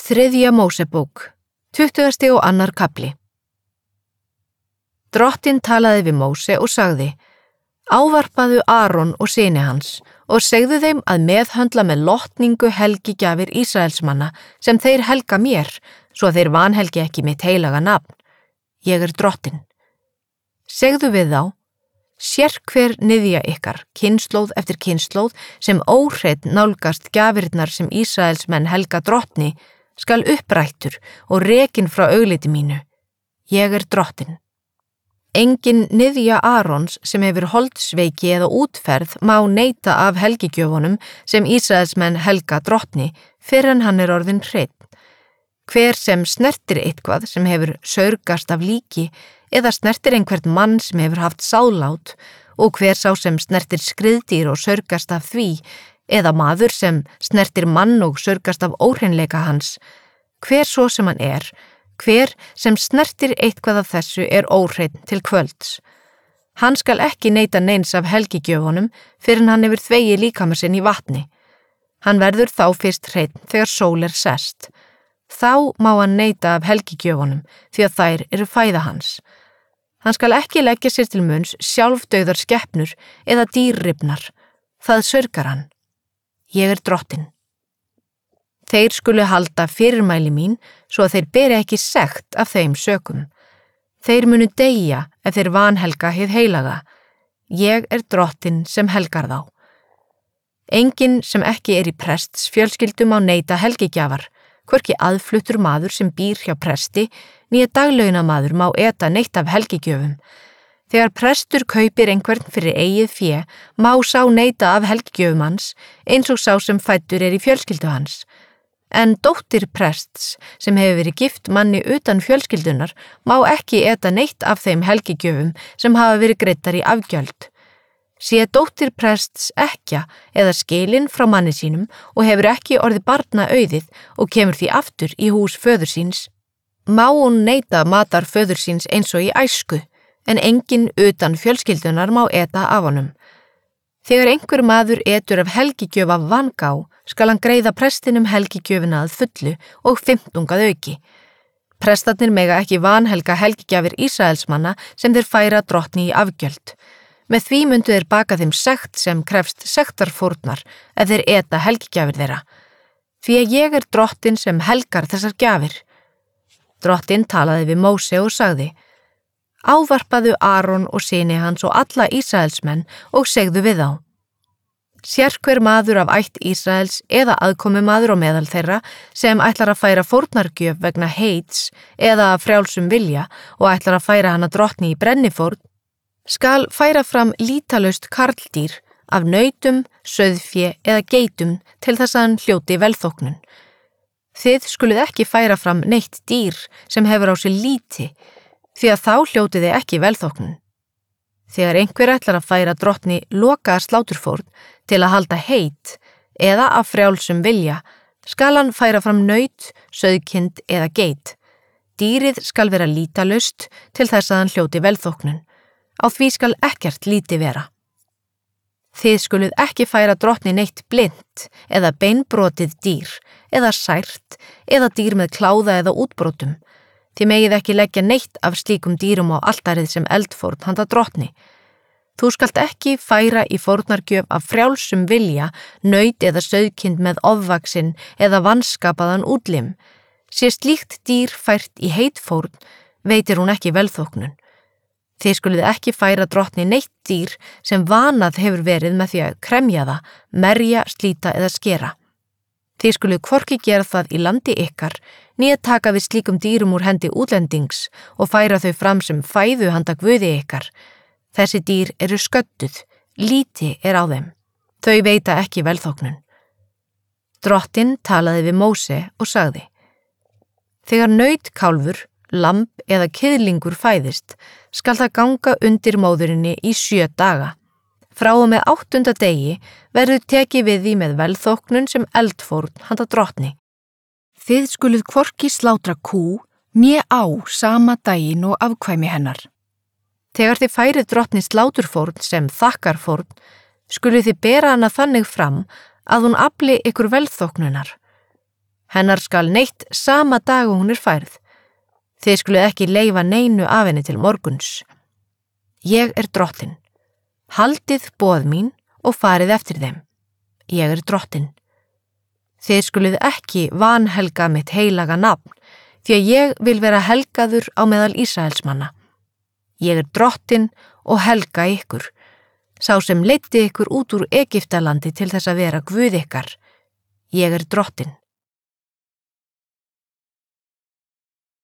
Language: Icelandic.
Þriðja Mósebók, 20. og annar kafli. Drottinn talaði við Móse og sagði: Ávarpaðu Aron og syni hans og segðu þeim að meðhöndla með lotningu helgigjafir Ísraelsmanna sem þeir helga mér, svo að þeir vanhelgi ekki mitt heilaga nafn. Ég Drottinn. Segðu við þá: Sérhver niðja ykkar, kynslóð eftir kynslóð, sem óhreinn nálgast gjafirnar sem Ísraelsmenn helga Drottni, skal upprættur og rekinn frá augliti mínu. Ég Drottinn. Engin niðja Arons sem hefur holdsveiki eða útferð má neita af helgigjöfunum sem Ísraelsmenn helga Drottni fyrr en hann orðinn hreinn. Hver sem snertir eitthvað sem hefur saurgast af líki eða snertir einhvern mann sem hefur haft sálát og hver sá sem snertir skriðdýr og saurgast af því eða maður sem snertir mann og saurgast af óhreinleika hans, hver svo sem hann hver sem snertir eitthvað af þessu óhreinn til kvölds. Hann skal ekki neita neins af helgigjöfunum fyrr en hann hefur þvegið líkama sinn í vatni. Hann verður þá fyrst hreinn þegar sól sest. Þá má hann neita af helgigjöfunum því að þær fæða hans. Hann skal ekki leggja sér til munns sjálfdauðar skepnur eða dýrrifnar. Það saurgar hann. Ég Drottinn. Þeir skulu halda fyrirmæli mín svo að þeir beri ekki sekt af þeim sökum. Þeir munu deyja ef þeir vanhelga hið heilaga. Ég Drottinn sem helgar þá. Enginn sem ekki í prests fjölskyldum á neita helgigjafar, hvorki aðfluttur maður sem býr hjá presti, né daglaunamaður má eta neitt af helgigjöfum. Þegar prestur kaupir einhvern fyrir eigið fé, má sá neita af helgigjöfum hans, eins og sá sem fæddur í fjölskyldu hans. En dóttir prests sem hefur verið gift manni utan fjölskyldunar má ekki eta neitt af þeim helgigjöfum sem hafa verið greiddar í afgjöld. Sé dóttir prests ekkja eða skilin frá manni sínum og hefur ekki orðið barna auðið og kemur því aftur í hús föður síns, má hún neita matar föður síns eins og í æsku, en enginn utan fjölskyldunar má eta af honum. Þegar einhver maður etur af helgigjöf af vangá, skal hann greiða prestinum helgigjöfina að fullu og 15 að auki. Prestarnir mega ekki vanhelga helgigjafir Ísraelsmanna sem þeir færa Drottni í afgjöld. Með því myndu þeir baka þeim sekt sem krefst sektarfórnar ef þeir eta helgigjafir þeirra. Því að ég Drottinn sem helgar þessar gjafir. Drottinn talaði við Móse og sagði: Ávarpaðu Aron og syni hans og alla Ísraelsmenn og segðu við þá: Sérhver maður af ætt Ísraels eða aðkomumaður á meðal þeirra sem ætlar að færa fórnargjöf vegna heits eða frjálsum vilja og ætlar að færa hana Drottni í brennifórn, skal færa fram lítalaust karldýr af nautum, sauðfé eða geitum til þess að hann hljóti velþóknun. Þið skuluð ekki færa fram neitt dýr sem hefur á sig líti, því að þá hljótið þið ekki velþóknun. Þegar einhver ætlar að færa Drottni lokaða sláturfórn til að halda heit eða af frjálsum vilja, skal hann færa fram naut, sauðkind eða geit. Dýrið skal vera lítalaust til þess að hann hljóti velþóknun. Á því skal ekkert líti vera. Þið skuluð ekki færa Drottni neitt blind eða beinbrotið dýr eða sært eða dýr með kláða eða útbrotum. Þið megið ekki leggja neitt af slíkum dýrum á altarið sem eldfórn handa Drottni. Þú skalt ekki færa í fórnargjöf af frjálsum vilja naut eða sauðkind með ofvaxinn eða vanskapaðan útlim. Sé slíkt dýr fært í heitfórn, veitir hún ekki velþóknun. Þið skuluð ekki færa Drottni neitt dýr sem vanað hefur verið með því að kremja það, merja, slíta eða skera. Þið skuluð hvorki gera það í landi ykkar, né taka við slíkum dýrum úr hendi útlendings og færa þau fram sem fæðu handa Guði ykkar. Þessi dýr sködduð, líti á þeim. Þau veita ekki velþóknun. Drottinn talaði við Móse og sagði: Þegar nautkálfur, lamb eða kiðlingur fæðist, skal það ganga undir móðurinni í 7 daga. Frá og með 8. degi verður tekið við því með velþóknun sem eldfórn handa Drottni. Þið skuluð hvorki slátra kú, né á sama daginn og afkvæmi hennar. Þegar þið færið Drottni sláturfórn sem þakkarfórn, skuluð þið bera hana þannig fram að hún afli ykkur velþóknunar. Hennar skal neitt sama dag og hún færð. Þið skuluð ekki leyfa neinu af henni til morguns. Ég drottinn. Haldið boð mín og farið eftir þeim. Ég drottinn. Þið skuluð ekki vanhelga mitt heilaga nafn, því að ég vil vera helgaður á meðal Ísraelsmanna. Ég drottinn og helga ykkur, sá sem leiddi ykkur út úr Egyptalandi til þess að vera Guð ykkar. Ég drottinn.